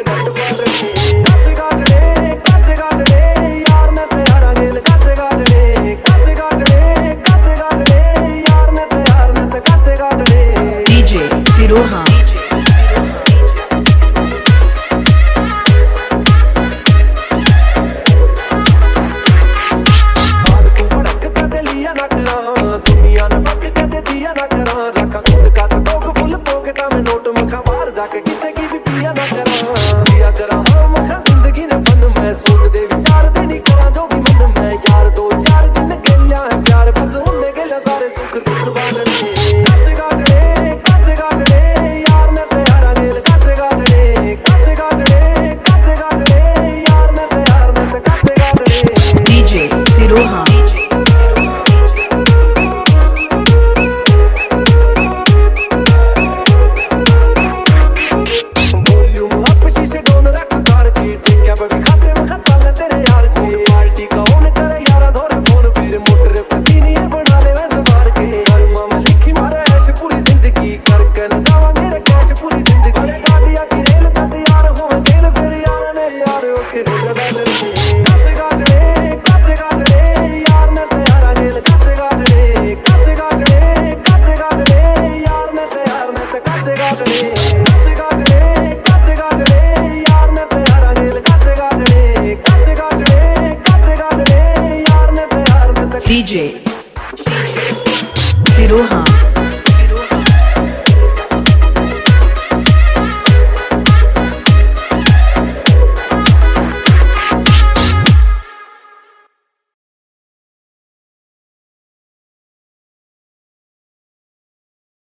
जाके किसे की भी पिया ना करा पिया करा हाँ मखा जिंदगी ने फन मैं सोच दे विचार दे नहीं करा जो भी मन में यार दो चार जिन गलियां है प्यार बस उन्हें गलियां सारे सुख दुख बांधने कासे गाटड़े यार ने प्यारा गेल कासे गाटड़े यार ने प्यार ने कासे गाटड़े डीजे सिरोहा डीजे सिरोहा।